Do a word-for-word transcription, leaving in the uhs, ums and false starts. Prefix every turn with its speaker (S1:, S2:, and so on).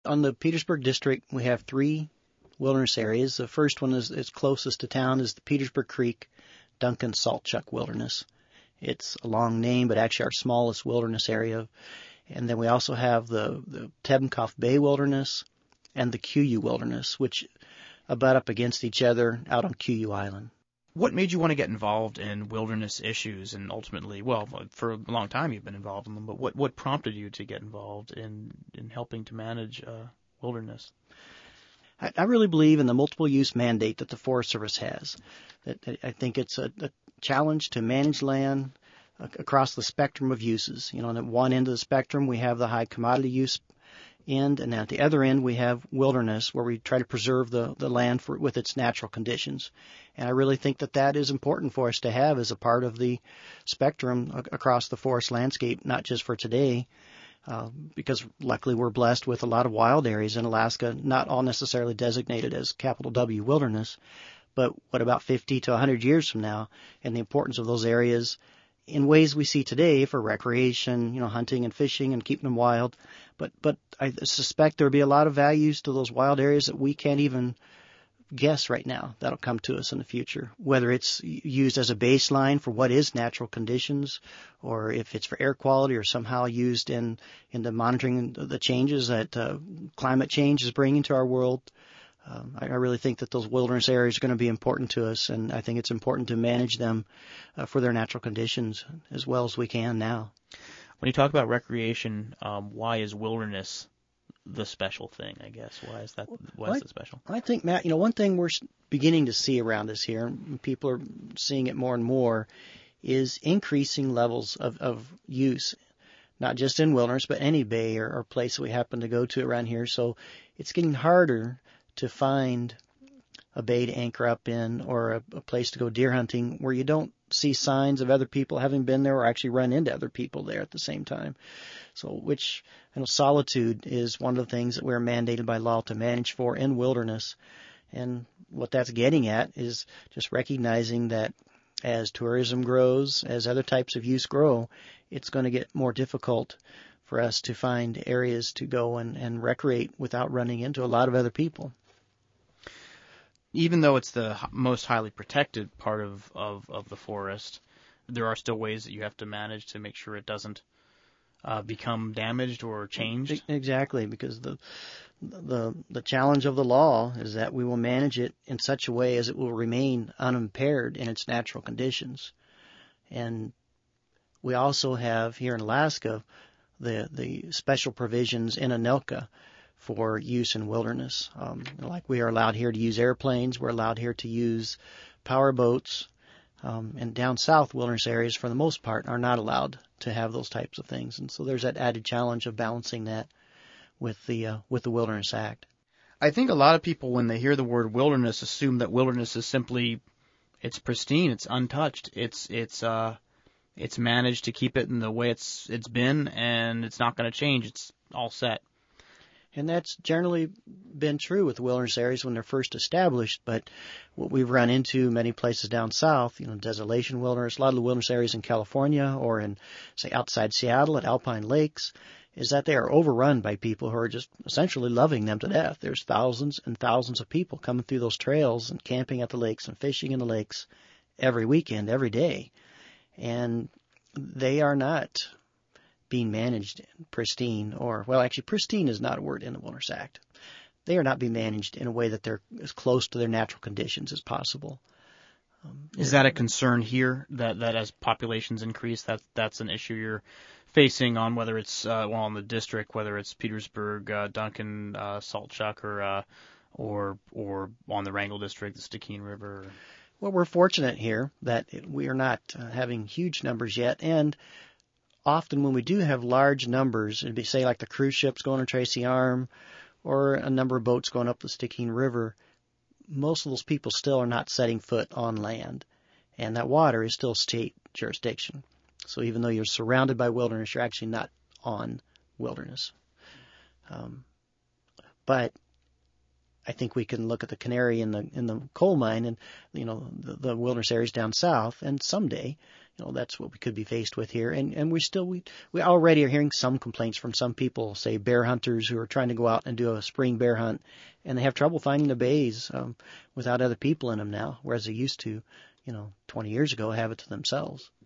S1: on the Petersburg district, we have three wilderness areas. The first one is, is closest to town is the Petersburg Creek Duncan Saltchuck Wilderness. It's a long name, but actually our smallest wilderness area. And then we also have the, the Tebenkoff Bay Wilderness and the Kuyu Wilderness, which butt up against each other out on Kuyu Island.
S2: What made you want to get involved in wilderness issues and ultimately, well, for a long time you've been involved in them, but what, what prompted you to get involved in, in helping to manage uh, wilderness?
S1: I, I really believe in the multiple use mandate that the Forest Service has. That, that I think it's a, a challenge to manage land across the spectrum of uses. You know, on one end of the spectrum we have the high commodity use end, and at the other end we have wilderness, where we try to preserve the, the land for, with its natural conditions. And I really think that that is important for us to have as a part of the spectrum across the forest landscape, not just for today, uh, because luckily we're blessed with a lot of wild areas in Alaska, not all necessarily designated as capital W wilderness, but what about fifty to one hundred years from now, and the importance of those areas in ways we see today for recreation, you know, hunting and fishing and keeping them wild. But but I suspect there'll be a lot of values to those wild areas that we can't even guess right now that'll come to us in the future, whether it's used as a baseline for what is natural conditions, or if it's for air quality, or somehow used in, in the monitoring the changes that uh, climate change is bringing to our world. Um, I, I really think that those wilderness areas are going to be important to us, and I think it's important to manage them uh, for their natural conditions as well as we can now.
S2: When you talk about recreation, um, why is wilderness the special thing, I guess? Why is that, why
S1: well,
S2: is it special?
S1: I think, Matt, you know, one thing we're beginning to see around us here, and people are seeing it more and more, is increasing levels of, of use, not just in wilderness, but any bay or, or place we happen to go to around here. So it's getting harder to find a bay to anchor up in, or a, a place to go deer hunting where you don't see signs of other people having been there or actually run into other people there at the same time. So which, you know, solitude is one of the things that we're mandated by law to manage for in wilderness. And what that's getting at is just recognizing that as tourism grows, as other types of use grow, it's going to get more difficult for us to find areas to go and, and recreate without running into a lot of other people.
S2: Even though it's the most highly protected part of, of, of the forest, there are still ways that you have to manage to make sure it doesn't uh, become damaged or changed.
S1: Exactly, because the the the challenge of the law is that we will manage it in such a way as it will remain unimpaired in its natural conditions. And we also have here in Alaska the the special provisions in ANILCA for use in wilderness. Um, like we are allowed here to use airplanes, we're allowed here to use power boats, um, and down south wilderness areas for the most part are not allowed to have those types of things. And so there's that added challenge of balancing that with the uh, with the Wilderness Act.
S2: I think a lot of people, when they hear the word wilderness, assume that wilderness is simply, it's pristine, it's untouched, it's it's uh it's managed to keep it in the way it's it's been, and it's not going to change, it's all set.
S1: And that's generally been true with wilderness areas when they're first established. But what we've run into many places down south, you know, Desolation Wilderness, a lot of the wilderness areas in California or in, say, outside Seattle at Alpine Lakes, is that they are overrun by people who are just essentially loving them to death. There's thousands and thousands of people coming through those trails and camping at the lakes and fishing in the lakes every weekend, every day. And they are not being managed pristine, or, well, actually, pristine is not a word in the Wilderness Act. They are not being managed in a way that they're as close to their natural conditions as possible. Um,
S2: is that a concern here, that, that as populations increase, that that's an issue you're facing on, whether it's, uh, well, in the district, whether it's Petersburg, uh, Duncan, uh, Saltchuck, or, uh, or, or on the Wrangell district, the Stikine River?
S1: Well, we're fortunate here that it, we are not uh, having huge numbers yet, and often when we do have large numbers, it'd be, say, like the cruise ships going to Tracy Arm or a number of boats going up the Stikine River, most of those people still are not setting foot on land, and that water is still state jurisdiction. So even though you're surrounded by wilderness, you're actually not on wilderness. Um, but I think we can look at the canary in the in the coal mine and, you know, the, the wilderness areas down south, and someday, you know, that's what we could be faced with here. And and we still we we already are hearing some complaints from some people, say bear hunters who are trying to go out and do a spring bear hunt, and they have trouble finding the bays um, without other people in them now, whereas they used to, you know, twenty years ago, have it to themselves.